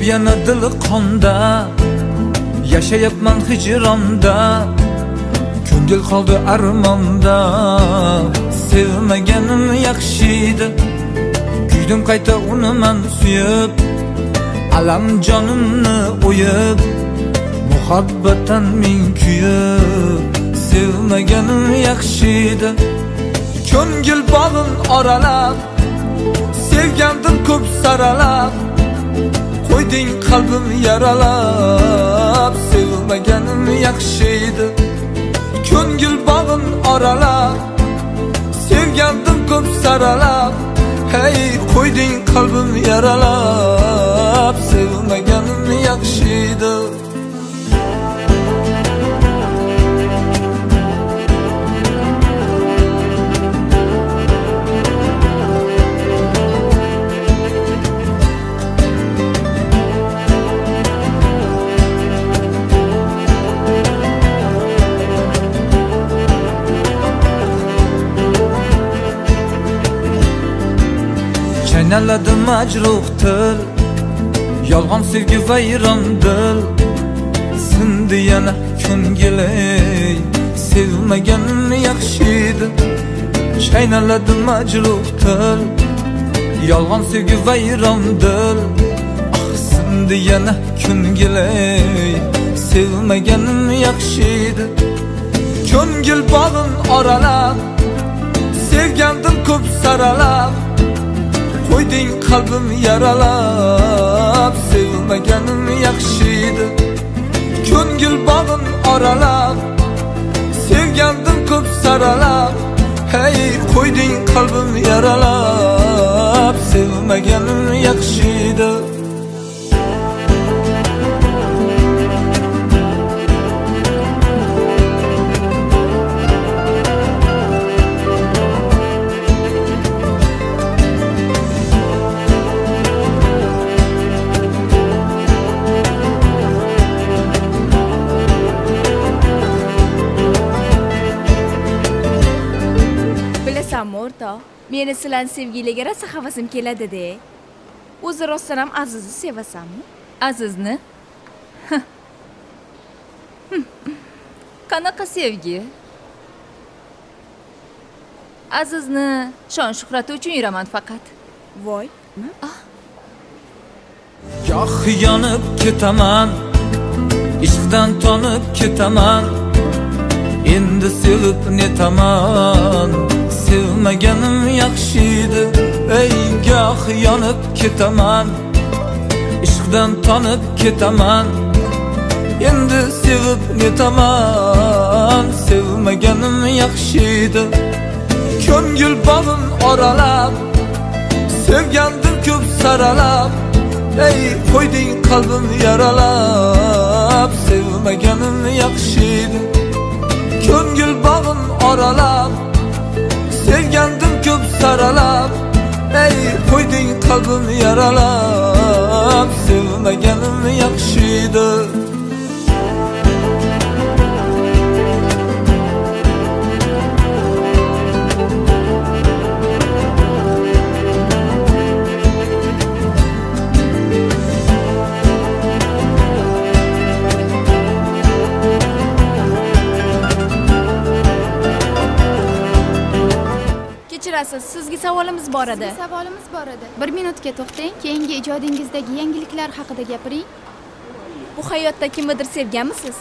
yana dil qonda, yashayapman hijronda, ko'ngil qoldi armonda. Sevmaganim yaxshi edi, kuydim qayta uni men suyib, alam jonimni o'yib, muhabbatan ming kuyib. Sevmaganim yaxshi edi, ko'ngil bog'in oralab, sevgandim ko'p saralab, qo'yding qalbim yaralab. Sevmaganim yaxshi edi, ko'ngil bog'in oralab, sevgandim ko'p saralab, hey qo'yding qalbim yaralab. Sevmaganim yaxshi edi. Qaynaladi majruh til, yolg'on sevgi vayron dil. Sindi yana ko'ngil, sevmaganim yaxshi edi. Qaynaladi majruh til, yolg'on sevgi vayron dil. Sindi yana ko'ngil, sevmaganim yaxshi edi. Ko'ngil bog'in oralab, sevgandim ko'p saralab, qo'yding qalbim yaralab. Sevmaganim yaxshi edi, ko'ngil bog'in oralab, sevgandim ko'p saralab, hey qo'yding qalbim yaralab. Sevmaganim yaxshi edi. O'rta, meni sizlarning sevgilarga rosa havasim keladi-da. O'zi rostdan ham Azizni sevasanmi? Azizni? Qanaqa sevgi? Azizni shon shuhrati uchun yuraman faqat. Voy, Goh yonib ketaman, ishqdan tonib ketaman, endi sevib netaman. Sevmaganim yaxshi edi, ey goh yonib ketaman, ishqdan tonib ketaman, endi sevib netaman. Sevmaganim yaxshi edi, ko'ngil bog'in oralab, sevgandim ko'p saralab, ey qo'yding qalbim yaralab. Sevmaganim yaxshi edi, ko'ngil bog'in oralab, sevgandim ko'p saralab, ey qo'yding qalbim yaralab. Sevmaganim yaxshi edi. Sizga savolimiz bor edi. Savolimiz bor edi. 1 minutga to'xtang, keyingi ijodingizdagi yangiliklar haqida gapiring. Bu hayotda kimnidir sevganmisiz?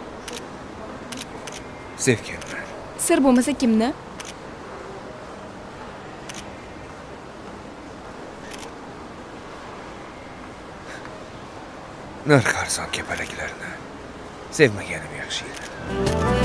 Sevganman. Sir bo'lmasa kimni? Narx arzon kapalaklarni sevmaganim yaxshi edi.